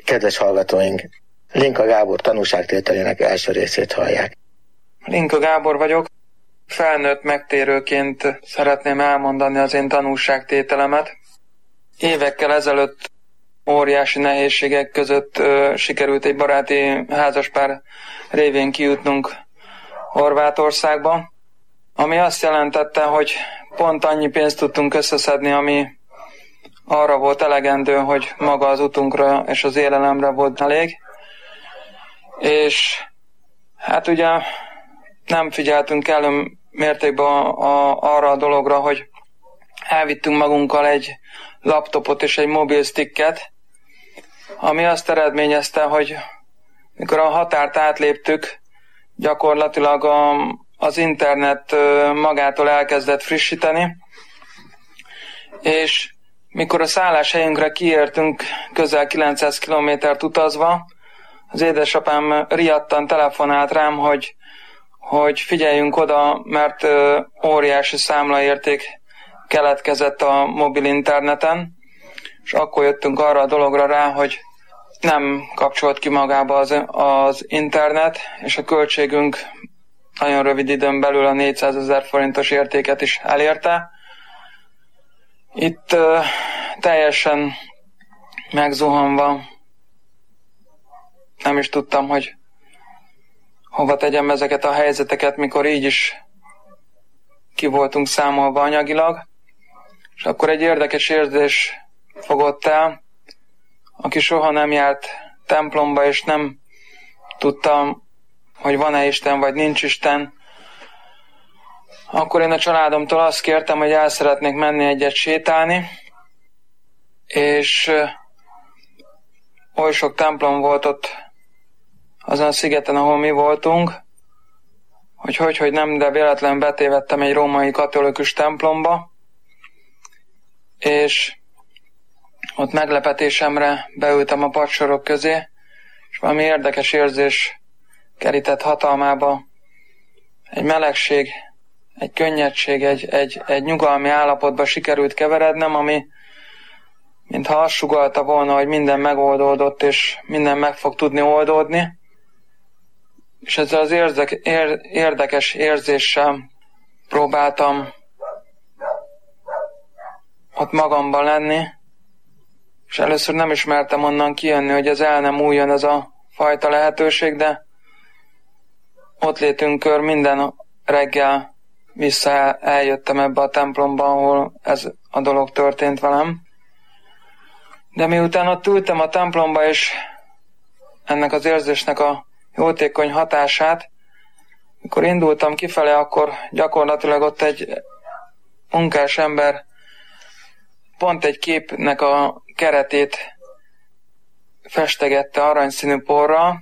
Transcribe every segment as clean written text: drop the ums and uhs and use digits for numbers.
Kedves hallgatóink, Linka Gábor tanúságtételének első részét hallják. Linka Gábor vagyok. Felnőtt megtérőként szeretném elmondani az én tanúságtételemet. Évekkel ezelőtt óriási nehézségek között sikerült egy baráti házaspár révén kijutnunk Horvátországba, ami azt jelentette, hogy pont annyi pénzt tudtunk összeszedni, ami arra volt elegendő, hogy maga az utunkra és az élelemre volt elég. És hát ugye nem figyeltünk elő mértékben arra a dologra, hogy elvittünk magunkkal egy laptopot és egy mobilsticket, ami azt eredményezte, hogy mikor a határt átléptük, gyakorlatilag az internet magától elkezdett frissíteni, és mikor a szálláshelyünkre kiértünk közel 900 kilométert utazva, az édesapám riadtan telefonált rám, hogy figyeljünk oda, mert óriási számlaérték keletkezett a mobil interneten, és akkor jöttünk arra a dologra rá, hogy nem kapcsolt ki magába az internet, és a költségünk nagyon rövid időn belül a 400 000 forintos értéket is elérte. Itt teljesen megzuhanva nem is tudtam, hogy hova tegyem ezeket a helyzeteket, mikor így is ki voltunk számolva anyagilag. És akkor egy érdekes érzés fogott el, aki soha nem járt templomba, és nem tudta, hogy van-e Isten, vagy nincs Isten. Akkor én a családomtól azt kértem, hogy el szeretnék menni egyet sétálni, és oly sok templom volt ott azon a szigeten, ahol mi voltunk, hogy nem, de véletlenül betévedtem egy római katolikus templomba, és ott meglepetésemre beültem a padsorok közé, és valami érdekes érzés kerített hatalmába. Egy melegség, egy könnyedség, egy nyugalmi állapotba sikerült keverednem, ami mintha azt sugallta volna, hogy minden megoldódott, és minden meg fog tudni oldódni. És ezzel az érdekes érzéssel próbáltam ott magamban lenni, és először nem ismertem onnan kijönni, hogy ez el nem múljon ez a fajta lehetőség, de ott létünkör minden reggel vissza eljöttem ebbe a templomba, ahol ez a dolog történt velem. De miután ott ültem a templomba, és ennek az érzésnek a jótékony hatását, mikor indultam kifele, akkor gyakorlatilag ott egy munkás ember pont egy képnek a keretét festegette aranyszínű porral.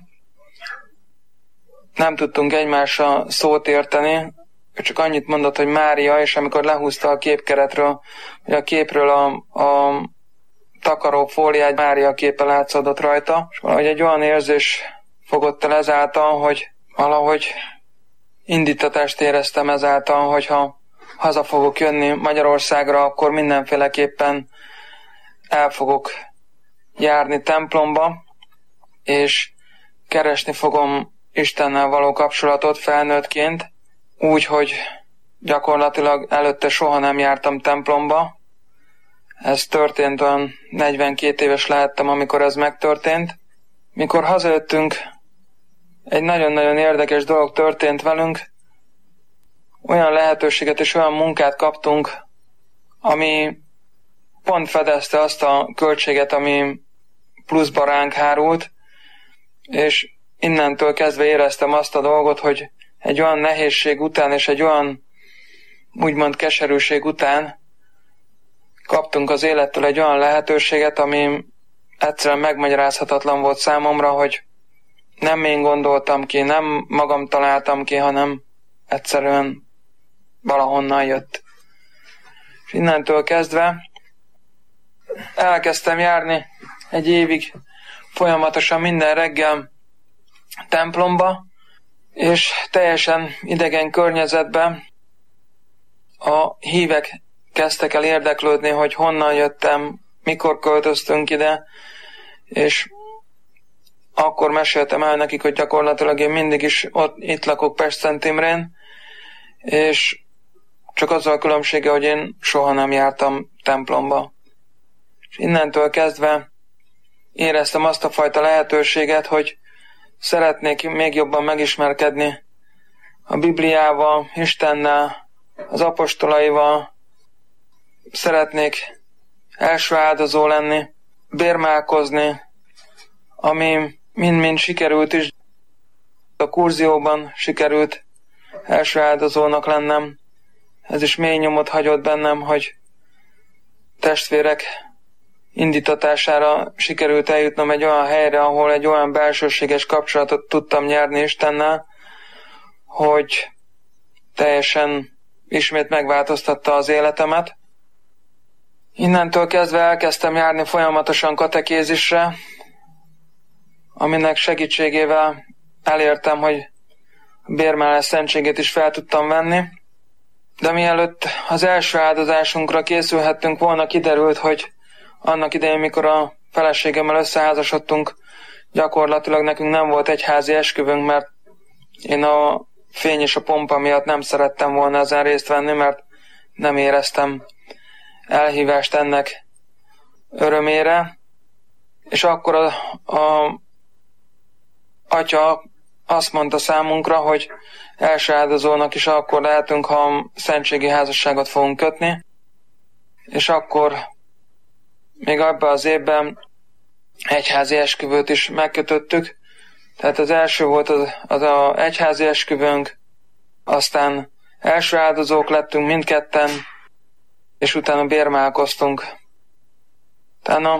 Nem tudtunk egymásra szót érteni, ő csak annyit mondott, hogy Mária, és amikor lehúzta a képkeretről, hogy a képről a takaró fóliát, Mária képe látszódott rajta, és valahogy egy olyan érzés fogott el ezáltal, hogy valahogy indítatást éreztem ezáltal, hogyha haza fogok jönni Magyarországra, akkor mindenféleképpen el fogok járni templomba, és keresni fogom Istennel való kapcsolatot felnőttként, úgy, hogy gyakorlatilag előtte soha nem jártam templomba. Ez történt, olyan 42 éves lehettem, amikor ez megtörtént. Mikor hazajöttünk, egy nagyon-nagyon érdekes dolog történt velünk. Olyan lehetőséget és olyan munkát kaptunk, ami pont fedezte azt a költséget, ami pluszba ránk hárult, és innentől kezdve éreztem azt a dolgot, hogy egy olyan nehézség után és egy olyan úgymond keserűség után kaptunk az élettől egy olyan lehetőséget, ami egyszerűen megmagyarázhatatlan volt számomra, hogy nem én gondoltam ki, nem magam találtam ki, hanem egyszerűen valahonnan jött. És innentől kezdve elkezdtem járni egy évig folyamatosan minden reggel templomba, és teljesen idegen környezetben a hívek kezdtek el érdeklődni, hogy honnan jöttem, mikor költöztünk ide, és akkor meséltem el nekik, hogy gyakorlatilag én mindig is itt lakok Pest-Szent Imrén, és csak azzal a különbsége, hogy én soha nem jártam templomba. És innentől kezdve éreztem azt a fajta lehetőséget, hogy szeretnék még jobban megismerkedni a Bibliával, Istennel, az apostolaival, szeretnék első áldozó lenni, bérmálkozni, ami mind-mind sikerült is. A kurzióban sikerült első áldozónak lennem. Ez is mély nyomot hagyott bennem, hogy testvérek indítatására sikerült eljutnom egy olyan helyre, ahol egy olyan belsőséges kapcsolatot tudtam nyerni Istennel, hogy teljesen ismét megváltoztatta az életemet. Innentől kezdve elkezdtem járni folyamatosan katekézisre, aminek segítségével elértem, hogy a bérmálás szentségét is fel tudtam venni. De mielőtt az első áldozásunkra készülhettünk volna, kiderült, hogy annak idején, mikor a feleségemmel összeházasodtunk, gyakorlatilag nekünk nem volt egyházi esküvőnk, mert én a fény és a pompa miatt nem szerettem volna ezen részt venni, mert nem éreztem elhívást ennek örömére. És akkor a atya azt mondta számunkra, hogy első áldozónak is akkor lehetünk, ha szentségi házasságot fogunk kötni, és akkor még abban az évben egyházi esküvőt is megkötöttük. Tehát az első volt az egyházi esküvőnk, aztán első áldozók lettünk mindketten, és utána bérmálkoztunk. Utána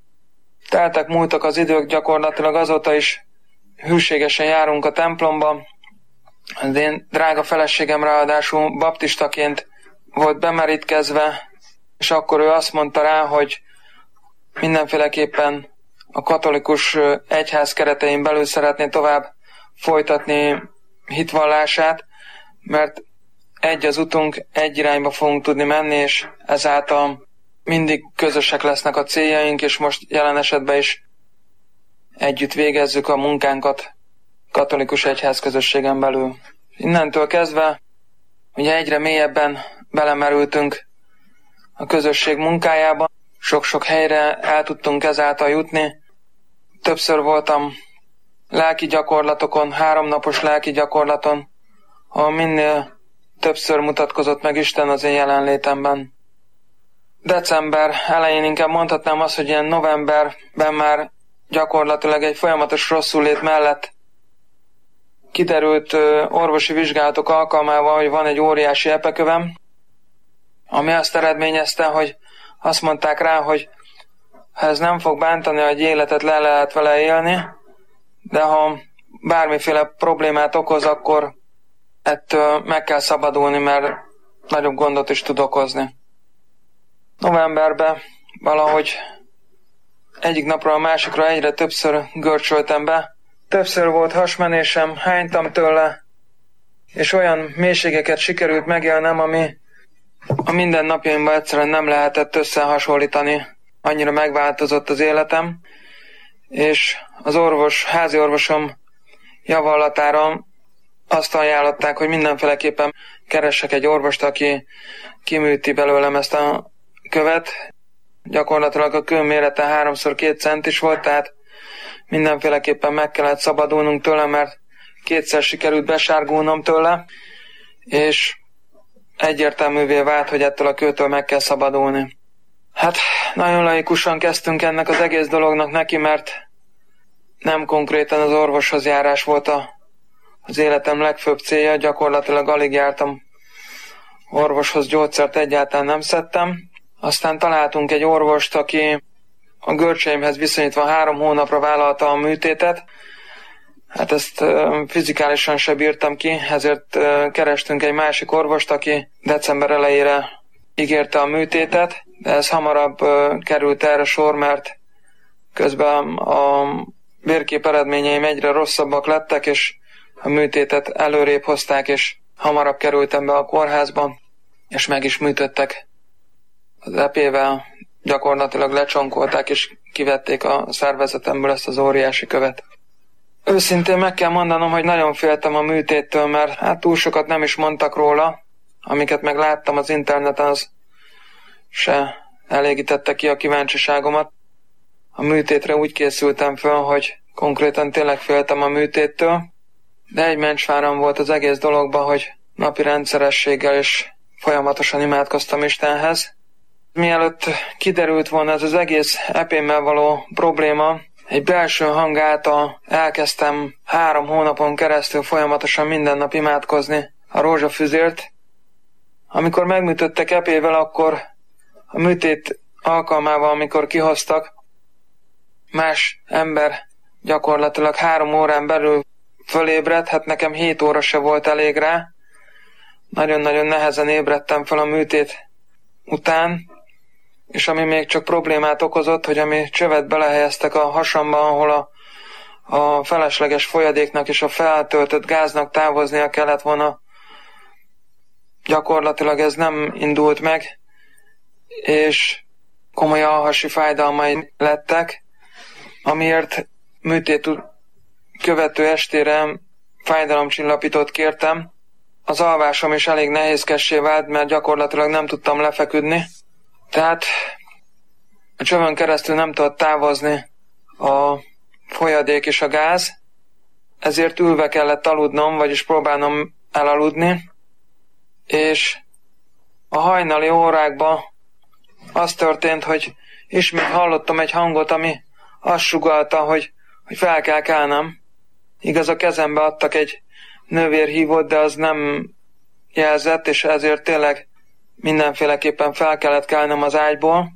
múltak az idők, gyakorlatilag azóta is hűségesen járunk a templomba. Az én drága feleségem ráadásul baptistaként volt bemerítkezve, és akkor ő azt mondta rá, hogy mindenféleképpen a katolikus egyház keretein belül szeretné tovább folytatni hitvallását, mert egy az utunk, egy irányba fogunk tudni menni, és ezáltal mindig közösek lesznek a céljaink, és most jelen esetben is együtt végezzük a munkánkat katolikus egyház közösségen belül. Innentől kezdve ugye egyre mélyebben belemerültünk a közösség munkájába, sok-sok helyre el tudtunk ezáltal jutni. Többször voltam lelki gyakorlatokon, 3 napos lelki gyakorlaton, ahol minél többször mutatkozott meg Isten az én jelenlétemben. December elején inkább mondhatnám azt, hogy ilyen novemberben már gyakorlatilag egy folyamatos rosszulét mellett kiderült orvosi vizsgálatok alkalmával, hogy van egy óriási epekövem, ami azt eredményezte, hogy azt mondták rá, hogy ha ez nem fog bántani, hogy életet le lehet vele élni, de ha bármiféle problémát okoz, akkor ettől meg kell szabadulni, mert nagyobb gondot is tud okozni. Novemberben valahogy egyik napról a másikra egyre többször görcsöltem be. Többször volt hasmenésem, hánytam tőle, és olyan mélységeket sikerült megélnem, ami a mindennapjaimban egyszerűen nem lehetett összehasonlítani. Annyira megváltozott az életem, és az házi orvosom javallatára azt ajánlották, hogy mindenféleképpen keressek egy orvost, aki kiműti belőlem ezt a követ. Gyakorlatilag a kő mérete 3x2 centis volt, tehát mindenféleképpen meg kellett szabadulnunk tőle, mert 2-szer sikerült besárgulnom tőle, és egyértelművé vált, hogy ettől a kőtől meg kell szabadulni. Hát nagyon laikusan kezdtünk ennek az egész dolognak neki, mert nem konkrétan az orvoshoz járás volt az életem legfőbb célja, gyakorlatilag alig jártam orvoshoz, gyógyszert egyáltalán nem szedtem. Aztán találtunk egy orvost, aki a görcseimhez viszonyítva 3 hónapra vállalta a műtétet. Hát ezt fizikálisan se bírtam ki, ezért kerestünk egy másik orvost, aki december elejére ígérte a műtétet, de ez hamarabb került erre sor, mert közben a vérkép eredményeim egyre rosszabbak lettek, és a műtétet előrébb hozták, és hamarabb kerültem be a kórházba, és meg is műtöttek. Az epével gyakorlatilag lecsonkolták, és kivették a szervezetemből ezt az óriási követ. Őszintén meg kell mondanom, hogy nagyon féltem a műtéttől, mert hát túl sokat nem is mondtak róla, amiket meg láttam az interneten, az se elégítette ki a kíváncsiságomat. A műtétre úgy készültem föl, hogy konkrétan tényleg féltem a műtéttől, de egy mencsváram volt az egész dologban, hogy napi rendszerességgel és folyamatosan imádkoztam Istenhez. Mielőtt kiderült volna ez az egész epémmel való probléma, egy belső hang által elkezdtem 3 hónapon keresztül folyamatosan minden nap imádkozni a rózsafüzért. Amikor megműtöttek epével, akkor a műtét alkalmával, amikor kihoztak, más ember gyakorlatilag 3 órán belül fölébredt, hát nekem 7 óra se volt elég rá. Nagyon-nagyon nehezen ébredtem fel a műtét után, és ami még csak problémát okozott, hogy ami csövet belehelyeztek a hasamba, ahol a felesleges folyadéknak és a feltöltött gáznak távoznia kellett volna, gyakorlatilag ez nem indult meg, és komoly alhasi fájdalmai lettek, amiért műtét követő estére fájdalomcsillapítót kértem. Az alvásom is elég nehézkessé vált, mert gyakorlatilag nem tudtam lefeküdni. Tehát a csövön keresztül nem tudott távozni a folyadék és a gáz, ezért ülve kellett aludnom, vagyis próbálnom elaludni, és a hajnali órákban az történt, hogy ismét hallottam egy hangot, ami azt sugallta, hogy fel kell kelnem. Igaz, a kezembe adtak egy nővérhívót, de az nem jelzett, és ezért tényleg mindenféleképpen fel kellett kelnem az ágyból.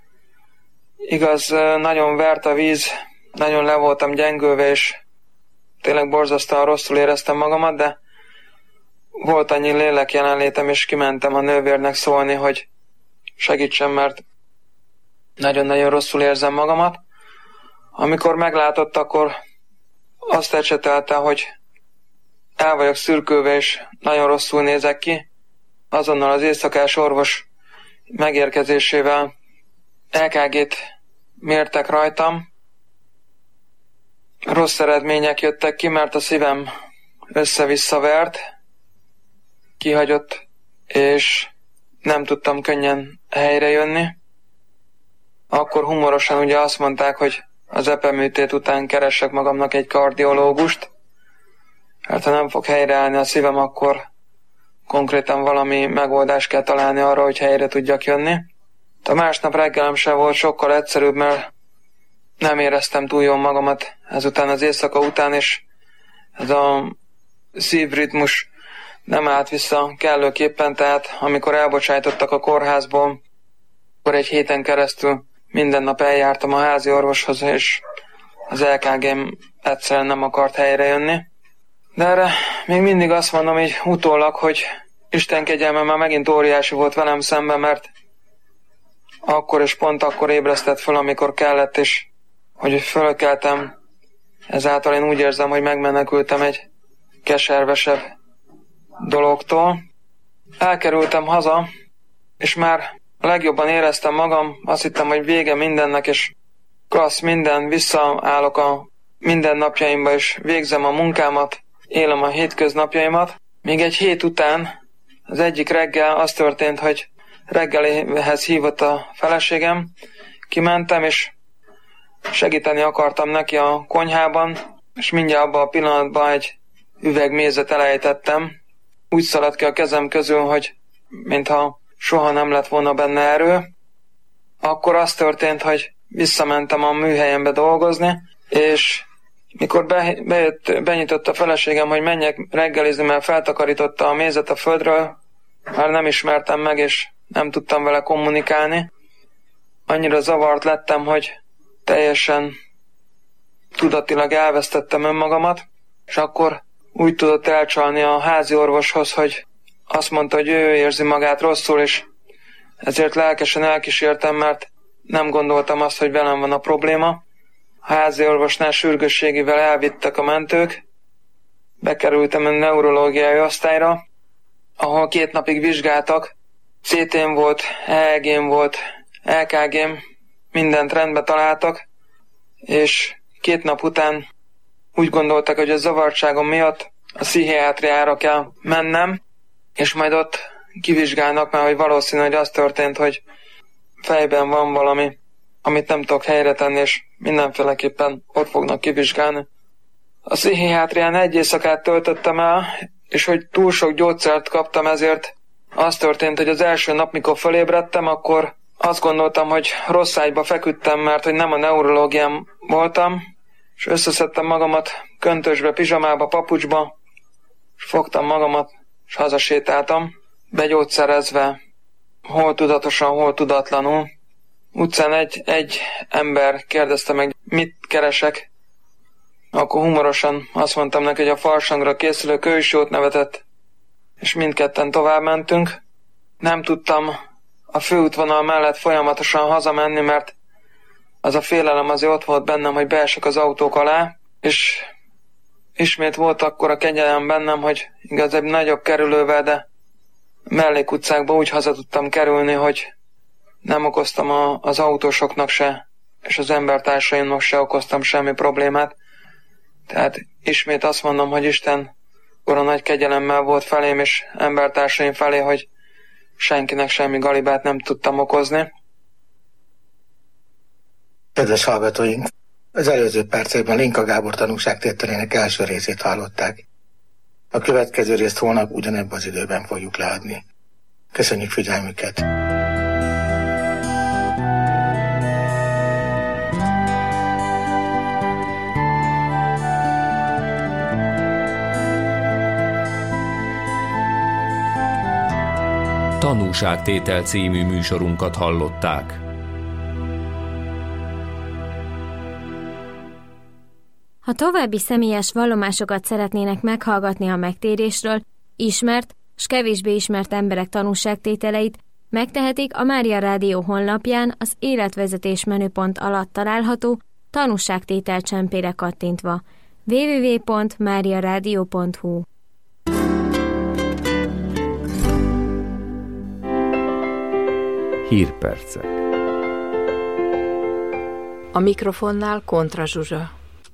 Igaz, nagyon vert a víz, nagyon le voltam gyengülve, és tényleg borzasztóan rosszul éreztem magamat, de volt annyi lélek jelenlétem, és kimentem a nővérnek szólni, hogy segítsen, mert nagyon-nagyon rosszul érzem magamat. Amikor meglátott, akkor azt ecsetelte, hogy el vagyok szürkülve, és nagyon rosszul nézek ki. Azonnal az éjszakás orvos megérkezésével EKG-t mértek rajtam. Rossz eredmények jöttek ki, mert a szívem össze-vissza vert, kihagyott, és nem tudtam könnyen helyre jönni. Akkor humorosan ugye azt mondták, hogy az epeműtét után keressek magamnak egy kardiológust. Hát ha nem fog helyreállni a szívem, akkor konkrétan valami megoldást kell találni arra, hogy helyre tudjak jönni. A másnap reggelem sem volt sokkal egyszerűbb, mert nem éreztem túl jól magamat ezután az éjszaka után, és ez a szívritmus nem állt vissza kellőképpen, tehát amikor elbocsájtottak a kórházból, akkor egy héten keresztül minden nap eljártam a házi orvoshoz, és az EKG-m egyszerűen nem akart helyre jönni. De erre még mindig azt mondom így utólag, hogy Isten kegyelme már megint óriási volt velem szemben, mert akkor és pont akkor ébresztett föl, amikor kellett, és hogy fölkeltem. Ezáltal én úgy érzem, hogy megmenekültem egy keservesebb dologtól. Elkerültem haza, és már a legjobban éreztem magam, azt hittem, hogy vége mindennek, és klassz minden, visszaállok a mindennapjaimba, és végzem a munkámat, élem a hétköznapjaimat. Még egy hét után, az egyik reggel az történt, hogy reggelihez hívott a feleségem, kimentem, és segíteni akartam neki a konyhában, és mindjárt abban a pillanatban egy üveg mézet elejtettem. Úgy szaladt ki a kezem közül, hogy mintha soha nem lett volna benne erő. Akkor az történt, hogy visszamentem a műhelyembe dolgozni, és mikor benyitott a feleségem, hogy menjek reggelizni, mert feltakarította a mézet a földről, már nem ismertem meg, és nem tudtam vele kommunikálni. Annyira zavart lettem, hogy teljesen tudatilag elvesztettem önmagamat, és akkor úgy tudott elcsalni a házi orvoshoz, hogy azt mondta, hogy ő érzi magát rosszul, és ezért lelkesen elkísértem, mert nem gondoltam azt, hogy velem van a probléma. A házi orvosnál sürgősségivel elvittek a mentők, bekerültem a neurológiai osztályra, ahol 2 napig vizsgáltak, CT-m volt, EEG-m volt, EKG-m, mindent rendbe találtak, és 2 nap után úgy gondoltak, hogy a zavartságom miatt a pszichiátriára kell mennem, és majd ott kivizsgálnak, mert hogy valószínű, hogy az történt, hogy fejben van valami, amit nem tudok helyre tenni, és mindenféleképpen ott fognak kivizsgálni. A pszichiátrián egy éjszakát töltöttem el, és hogy túl sok gyógyszert kaptam, ezért az történt, hogy az első nap, mikor fölébredtem, akkor azt gondoltam, hogy rossz ágyba feküdtem, mert hogy nem a neurológián voltam, és összeszedtem magamat köntösbe, pizsamába, papucsba, és fogtam magamat, és hazasétáltam, begyógyszerezve, hol tudatosan, hol tudatlanul. Utcán egy ember kérdezte meg, mit keresek. Akkor humorosan azt mondtam neki, hogy a farsangra készülök, ő is jót nevetett, és mindketten tovább mentünk. Nem tudtam a főútvonal mellett folyamatosan hazamenni, mert az a félelem azért ott volt bennem, hogy beesek az autók alá, és ismét volt akkor a kegyelem bennem, hogy igaz egy nagyobb kerülővel, de mellékutcákba úgy haza tudtam kerülni, hogy nem okoztam az autósoknak se, és az embertársaimnak se okoztam semmi problémát. Tehát ismét azt mondom, hogy Isten akkor a nagy kegyelemmel volt felém, és embertársaim felé, hogy senkinek semmi galibát nem tudtam okozni. Kedves hallgatóink, az előző percekben Linka Gábor tanúságtételének első részét hallották. A következő részt holnap ugyanebben az időben fogjuk leadni. Köszönjük figyelmüket! Tanúságtétel című műsorunkat hallották. Ha további személyes vallomásokat szeretnének meghallgatni a megtérésről, ismert s kevésbé ismert emberek tanúságtételeit, megtehetik a Mária Rádió honlapján az életvezetés menüpont alatt található tanúságtétel csempére kattintva. www.mariaradio.hu. Hírpercek. A mikrofonnál Kontra Zsuzsa.